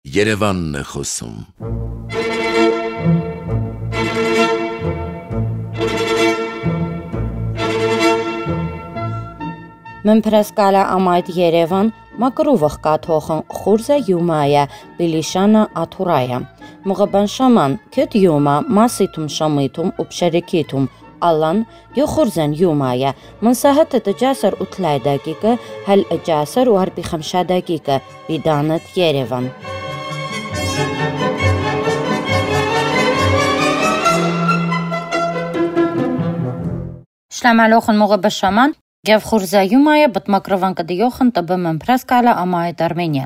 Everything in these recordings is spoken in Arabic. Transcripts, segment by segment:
Երևանն է խոսում։ Մեմփրասկալա ամայդ Երևան մակրուվղ կաթոխն խուրզը յումայա բիլիշանը աթուրայա մուղաբան շաման քետ յումա մասիտում շամիտում ուպշերիկիտում Alan يخرزن يومايا من ساعة تتجاسر وثلاث دقيقة هل أجاسر وهربي 5 دقيقة بدانة يريفان شلام عليكم مغب الشمان جاف خرزة يومايا بتمكرفان كديوخن طب من براسكالا أماي أرمينيا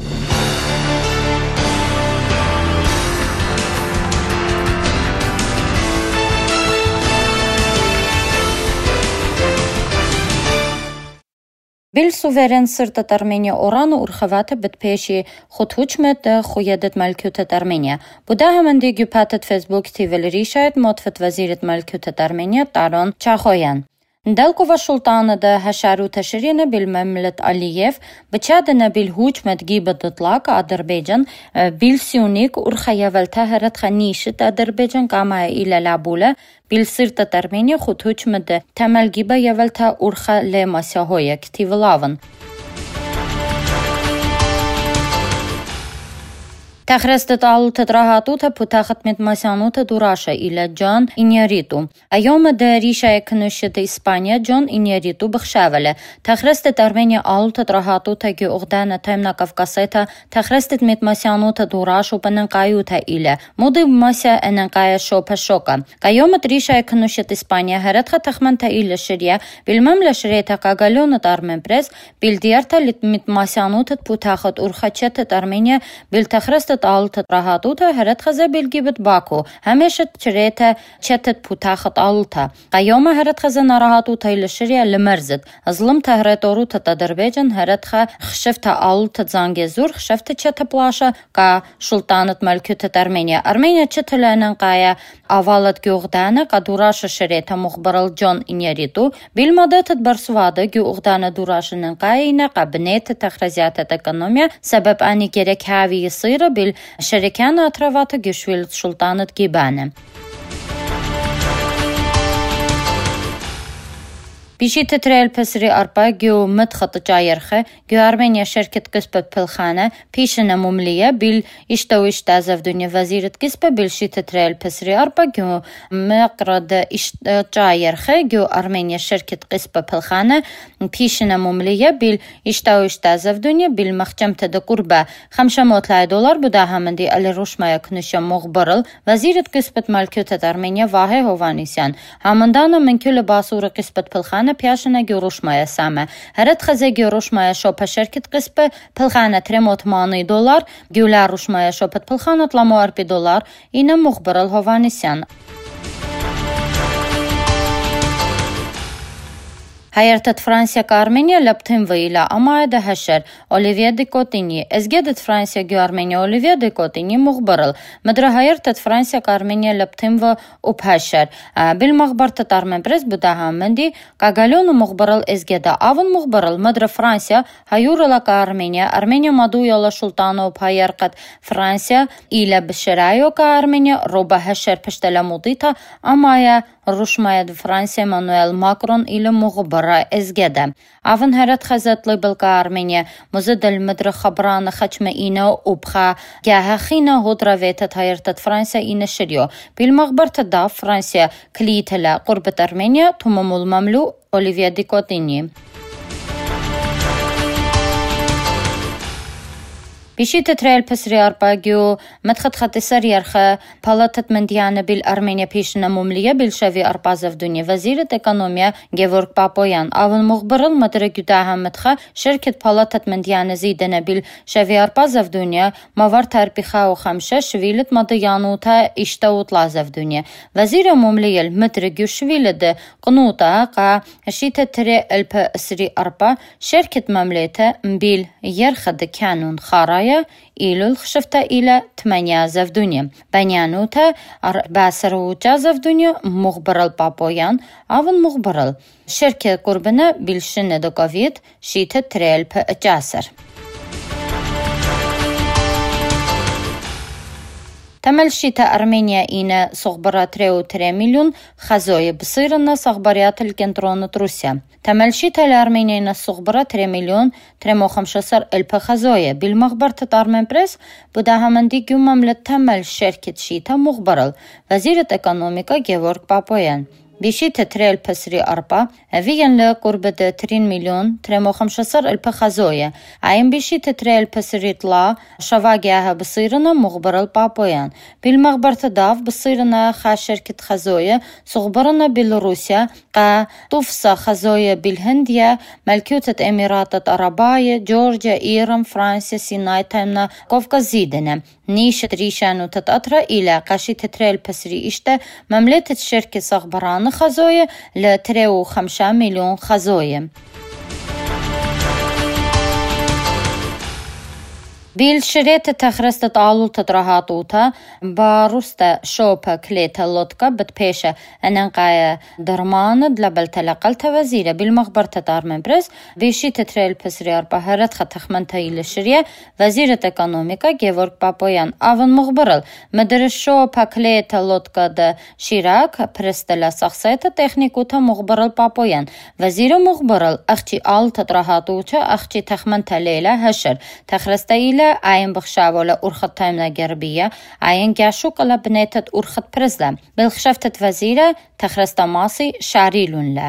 بالسوفرين صرت أرمينيا أورانو أرخواتا بتبيشي خطوشمت خويدت ملكوتة أرمينيا بوداها من دي جوباتت فيسبوك تيفل ريشايت موتفت وزيرة ملكوتة أرمينيا تارون تشاخويان ندلكوفا شلطانة دا هشارو تشرينا بالمملة ألييف بتشادنا بالهوجمت جيبة إطلاق أذربيجان بالسيونيك أرخيا والتهرت خنيشة أذربيجان كما إلى لابولة بالسرطة أرمينيا خطوشمت تمل جيبة يولتا أرخا لمسيهويا كتيفلاون تخرست تعلت تراهاتوتا بتاخت متمسانوتا دوراشا إلى جون إنياريتو أيوم داريشا يكنشة إسبانيا جون إنياريتو بخشاولة تخرست أرمينيا علت تراهاتوتا جي أغدانا تيمنا كفكاسيتا تخرست متمسانوتا دوراشو بننقايوتا إلى مودي بمسا أننقايا شوبا شوكا أيوم دريشا يكنشة إسبانيا هرتخا تخمنتا إلى شريا بالمملة شريتا كاغاليونا تارمن بريس بالديارتا متمسانوتا بتاخت أرخاتشة أرمينيا بالتخرست تعلت تراهاتوتا هرت خزا بالجبت باكو هميشت شريتا شتت بوتاخت عالتا قيوم هرت خزا نراهاتوتا إلى الشريا لمرزد أظلم تهرتوروتا تدربيجن هرت خا خشفتا عالتا زانجي زور خشفتا شتا بلاشا كا شلطانت ملكوتة أرمينيا شتا لاننقايا أوالت جوغدانا كا دوراشا شريتا مخبرال جون إنياريتو بالمدات برسوادا جوغدانا دوراشا ننقاينا قا بنيت تخرزيات اكونوميا سبب أني جيرك هاوي يصير بالشركان أطرافات جشويل سلطانة جيبانة بيشي تتريل بسري أربا جو مدخط جايرخة جو أرمينيا شركة قسبة بلخانة بيشنا مملية بيل إشتويش تازف دنيا وزيرة قسبة بيلشي تتريل بسري أربا جو مقرد جايرخة جو أرمينيا شركة قسبة بلخانة بيشنا مملية بيل إشتويش تازف دنيا بيل مخجمة دا قربة $500 بداها من دي ألي روشما يكنشا مغبرل وزيرة قسبة ملكوتة أرمينيا واهي هوفانيسيان هماندانا من كل باسور قسبة بلخانة بياشنا جوروشمايا سامة هرت خزي جوروشمايا شوبا شركة قسبة بلخانة $380 جولا روشمايا شوبة بلخانة $40 إنا مخبر الهوفانيسيان هيرتت فرانسيا كارمينيا لبتهم ويلا أما ده هشر أوليفيا دي كوتيني إزجدت فرانسيا جو أرمينيا أوليفيا دي كوتيني مخبرل مدر هيرتت فرانسيا كارمينيا لبتهم وبهشر بالمخبر تتارمن بريس بداها مندي كاغاليون مخبرل إزجدا أون مخبرل مدر فرانسيا هيورلا كارمينيا مادو يلا شلطانو بهيرقت فرانسيا إلى بشرايو كارمينيا روبا هشر بشتلا مضيطة أمايا روشمايا فرانسيا مانويل ماكرون إلى مخبر إزجدا أفن هرت خزت لبلقى أرمينيا مزد المدر خبران خشم إينا وبخا جاها خينا هدرا فيتت هيرتت فرنسا إينا شريو بالمخبر تدا فرنسا كليتلا قربة أرمينيا تمام المملو أوليفيا دي كوتيني بيشي تتريل بسري أربا جو مدخط خط سريرخة بالاتت من ديانة بالأرمينيا بيشنا مملية بالشافي أربا زف دنيا وزيرة اقونوميا جيفورك بابويان أول مخبر المدرة جداها مدخة شركة بالاتت من ديانة زيدنا بالشافي أربا زف دنيا موار تربيخا وخمسة شويلت مديانوتا اشتوت لازف دنيا وزيرة مملية المدرة جو شويلت قنوتا قا هشي تتريل بسري أربا شركة مملية بيل يرخد كانون خاراي إيلول خشفتا إلى 8 زف دنيا بنيانوتا 4 زف دنيا مخبرل بابويان أول مخبرل شركة قربنا بالشنة دوكوفيت شيتا تريل بأجاسر تملشيتا أرمينيا إينا صغبرا 3 مليون خزوية بصيرنا صغبريات الكنترونة روسيا. تملشيتا لأرمينيا إينا صغبرا 3 مليون 315 ألف خزوية بالمخبر أرمن بريس بداها مندي مملة تمل شركة شيتا مخبرل وزيرة إقونوميكا جيورغ بابويان بشيت تريل بسري أربا فيان لقرب 3 مليون 315 ألف خزوية عين بشيت تريل بسري طلا شواقيها بصيرنا مخبر البابويان بالمخبر تضاف بصيرنا خا شركة خزوية صغبرنا بيلاروسيا قا طفصة خزوية بالهندية ملكوتة إمارات عربية جورجيا إيران فرنسا سيناء تايمنا قفقاز زيدنا نيشة ريشانو تتأطرى إلى قاشي تتريل بسري إشتا مملكة شركة صغبران خزوية ل3.5 مليون خزوية. بالشريط تخرست تعالو تدرهاتوتا باروستا شوبا كليتا لوتكا بتبيشا اننقايا درمان دلبل تلقلت وزيرة بالمخبر تدارمن برس بيشي تتريل بسريار بهارت ختخمنتا إلى الشرية وزيرة اقونوميكا جيورغ بابويان آون مخبرل مدر شوبا كليتا لوتكا دا شيراك برستلا سخصيتا تخنيكوتا مخبرل بابويان وزيرة مخبرل اختي آل تدرهاتوتا اختي تخمنتا ليلة هشر تخرستا إلى عين بخشاولة أرخط تايمنا جربية عين جاشو قلا بنيتة أرخط برزلا بالخشفتة وزيرة تخرستا ماسي شعريلون لا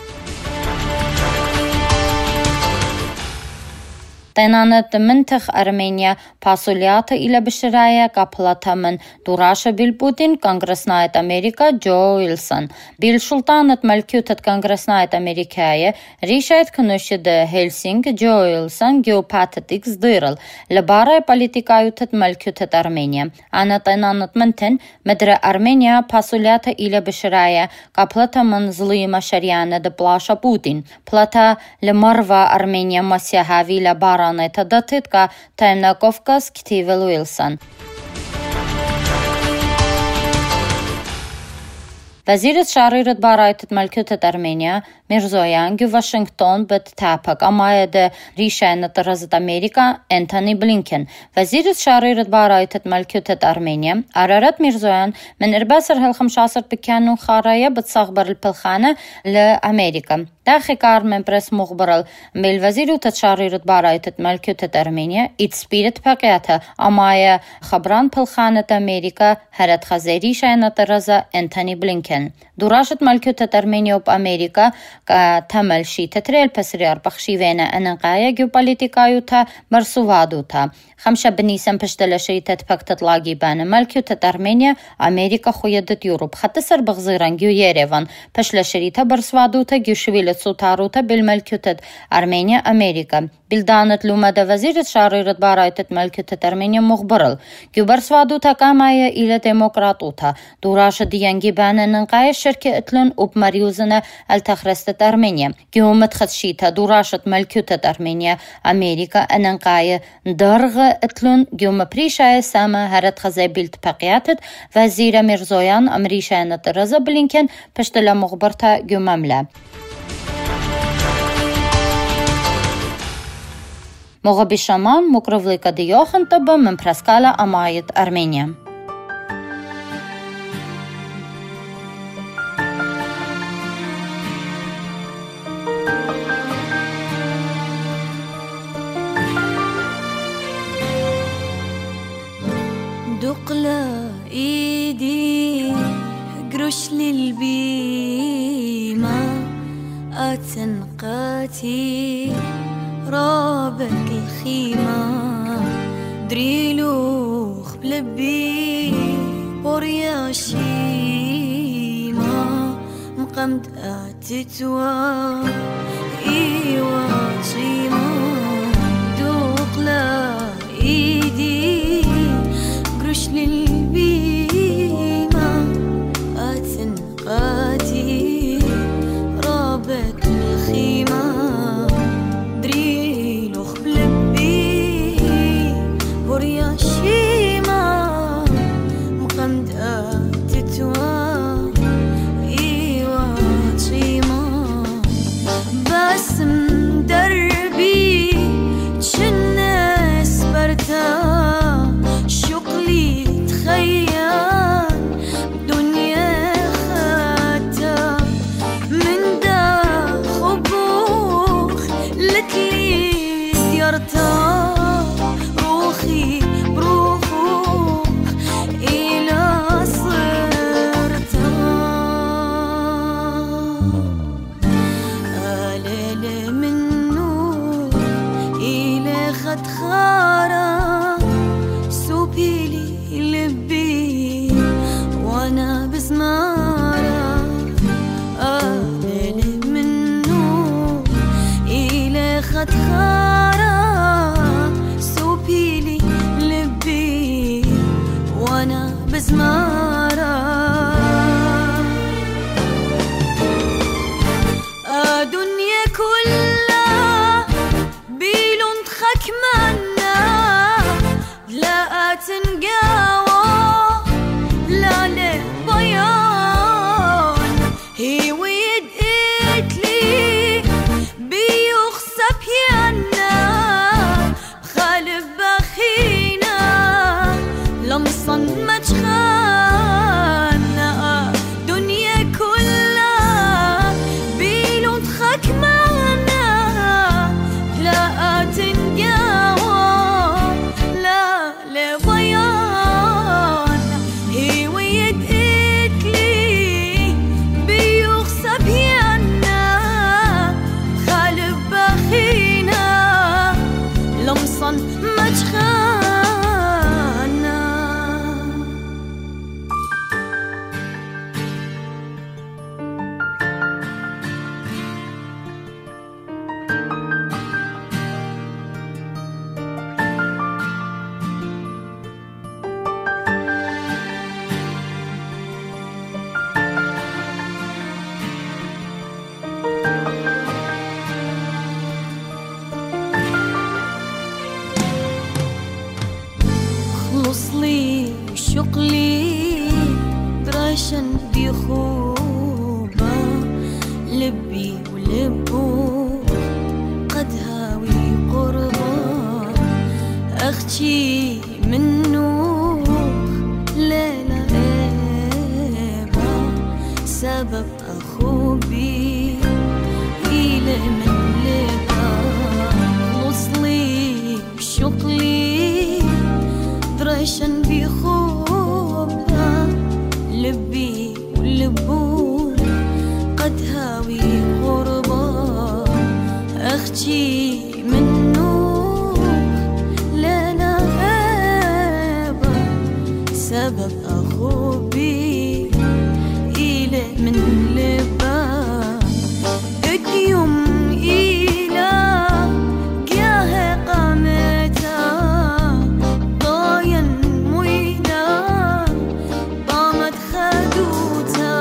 تنانت منطق أرمينيا باسوليات إلى بشرايا قبلتها من دراشة بالبودين كونغرسناية أمريكا جو ويلسون بالسلطانة ملكوتة كونغرسناية أمريكاية ريشايت كنوشد هيلسينغ جو ويلسون جيوباتيكس ديرل لبارة بوليتيكايوتة ملكوتة أرمينيا أنا تنانت منتن مدر أرمينيا باسوليات إلى بشرايا قبلتها من ظليمة شريانة دبلاشة بودين بلاتا لمروا أرمينيا مسيحاوي لبارة تدتك تايمنا قفقاز كتيفل ويلسون وزيرة شاريرة باراية ملكوتة أرمينيا ميرزويان جو واشنطن بتتابق أمايد ريشانة رزة أمريكا أنتوني بلينكن وزيرة شاريرة باراية ملكوتة أرمينيا أرارت ميرزويان من إرباسر هال15 بكانون خارايا بتصغبر البلخانة لأمريكا داخل كار من برس مخبرل بالوزير تشاريرة باراية ملكوتة أرمينيا إتسبيرت بقياتها أمايا خبران بلخانة أمريكا هرت خزيري شانة رزة أنتوني بلينكن دراشة ملكوتة أرمينيا بأمريكا تمل شي تتريل بسريار بخشيوينة أنقايا جيوبوليتيكايوتا برسوادوتا 5 بنيسان بشتلا شي تتبك تطلاقي بان ملكوتة أرمينيا أمريكا خويدت يوروب خطسر بغزيران جيو يريفان بشلا شريتا برسوادوتا جيو شويلت سوتاروتا بالملكوتة أرمينيا أمريكا بلدانت لومدا وزيرة شاريرة باراية ملكوتة أرمينيا مخبرل جيو برسوادوتا قامايا إلى ديمقراطوتا دراشة ديانجي بان أنقايا الشركة اتلون وبمريوزنا التخرستة أرمينيا جيو متخدشيتا دراشة ملكوتة أرمينيا أمريكا أنقايا درغ اتلون جيو مبريشايا ساما هرت خزي بيلت بقياتت وزيرة ميرزويان أمريشايا رزا بلينكن بشتلا مخبرتا جيو مملا مغبي شمان مقرفليكا ديوخن طبا من برسكالا أماية أرمينيا دقلا إيدي قرش للبيمة أتنقاتي رابك الخيمة دريلوخ بلبي بوريا شيمة مقمد أتتوا إيوا شيمة دقلا إيدي قرش للبيمة أتنقاتي رابك الخيمة بس مدربي احكي منو ليلة سبب أخو بي إلى من لبا وصلي بشغلي دريشن بخوبها لبي ولبو قد هاوي غربة أخجي منو لنا هابا سبب أخو بي إلى من لبا اليوم إلى جاه قامتا ضاين موينا ضامت خدوتا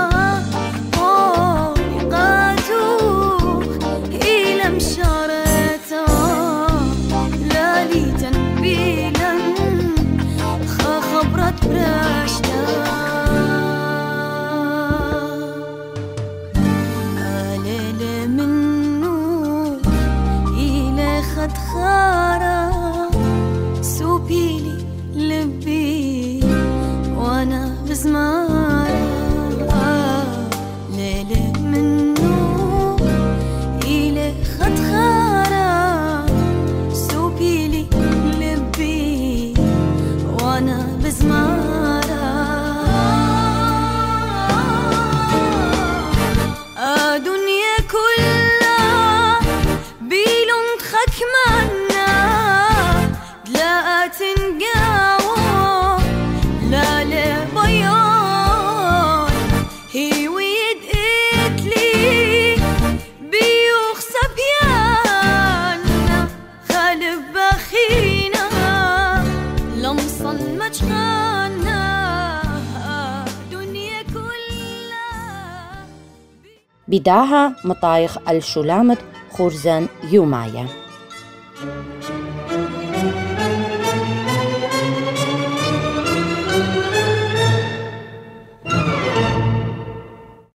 قاتو إلى مشارتا لالي تنبيلا خبرت براشتا خارا سوبيلي لبي وانا بزمارة ليلة منو إلى خد خارا سوبيلي لبي وانا بزمارة دنيا كلها بيلون خكمنا لا تنقاو لا لبيان هي ويد اتلي بيوخ سبيانا خالف بخينا لمصن مجخانا دنيا كلها بداها مطايخ الشلامت خورزان يومايا.